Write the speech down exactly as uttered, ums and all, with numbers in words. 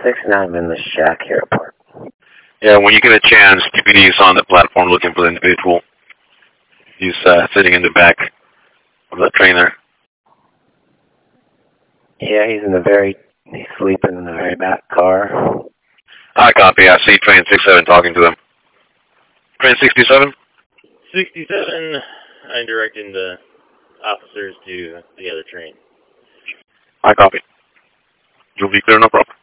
six nine, I'm in the shack here, Park. Yeah, when you get a chance, T P D is on the platform looking for the individual. He's uh, sitting in the back of the train there. Yeah, he's in the very, he's sleeping in the very back car. I copy. I see train sixty-seven talking to them. Train sixty-seven? sixty-seven, I'm directing the officers to the other train. I copy. You'll be clear, no problem.